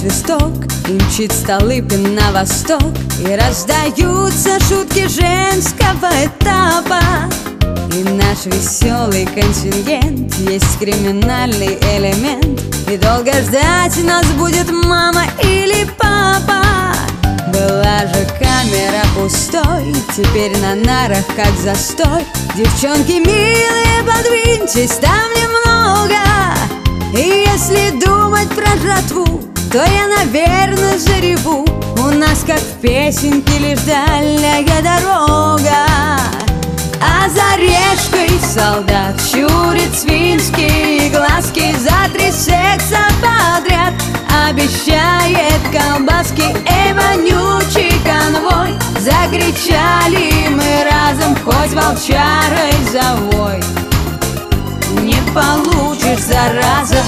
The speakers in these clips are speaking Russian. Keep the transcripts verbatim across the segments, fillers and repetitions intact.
свисток, и мчит Столыпин на восток, и раздаются шутки женского этапа. И наш веселый контингент есть криминальный элемент, и долго ждать нас будет мама или папа. Была же камера пустой, теперь на нарах как застой. Девчонки милые, подвиньтесь, там немного. И если думать про жратву, то я, наверное, зареву. У нас, как в песенке, лишь дальняя дорога. А за решкой солдат щурит свинские глазки, за три секса подряд обещает колбаски. Эй, вонючий конвой, закричали мы разом, хоть волчарой завой. Не получишь, зараза.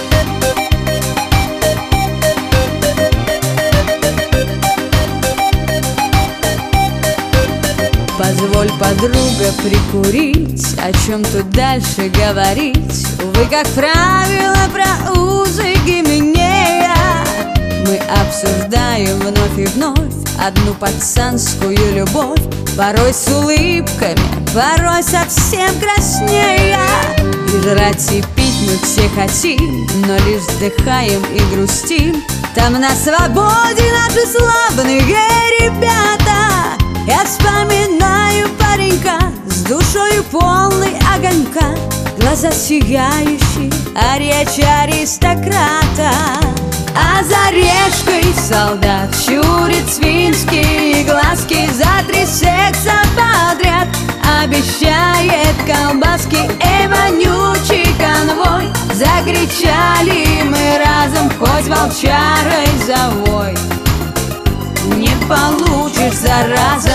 Позволь, подруга, прикурить, о чем тут дальше говорить. Увы, как правило, про узы Гименея мы обсуждаем вновь и вновь одну пацанскую любовь. Порой с улыбками, порой совсем краснея. И жрать и пить мы все хотим, но лишь вздыхаем и грустим. Там на свободе наши славные ребята. Я вспоминаю паренька с душою полной огонька, глаза сияющие, а речь аристократа. А за решкой солдат щурит свинские глазки, за три секса подряд обещает колбаски. Эй, вонючий конвой, закричали мы разом, хоть волчарой завой. Не получишь, зараза.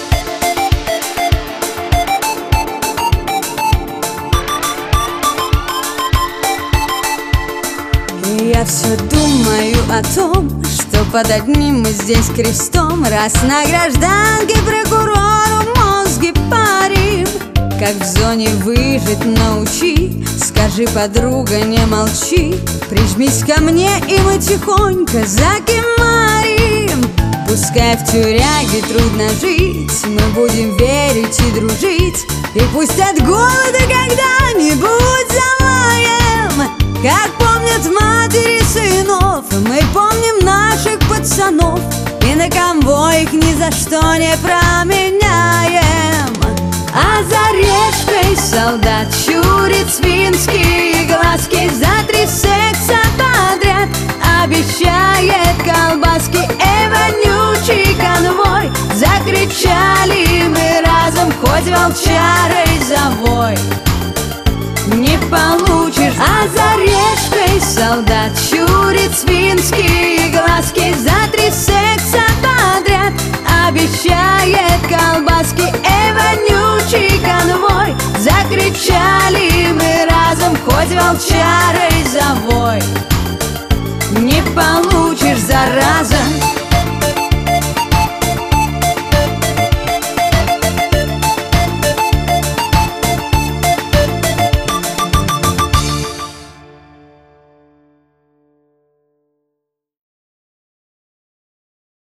И я все думаю о том, что под одним мы здесь крестом, раз на гражданке прокурору мозги парим. Как в зоне выжить научи, скажи, подруга, не молчи. Прижмись ко мне, и мы тихонько закимарим. Пускай в тюряге трудно жить, мы будем верить и дружить. И пусть от голода когда-нибудь замаем. Как помнят матери сынов, мы помним наших пацанов, и на конвой их ни за что не променяем. А за решкой солдат щурит свинские глазки, за три секса подряд обещает колбаски. Эй, вонючий конвой, закричали мы разом, хоть волчарой завой. Не получишь. А за решкой солдат щурит свинские глазки, за три секса подряд обещает колбаски. Эй, вонючий конвой, закричали мы разом, хоть волчарой завой. Не получишь, зараза.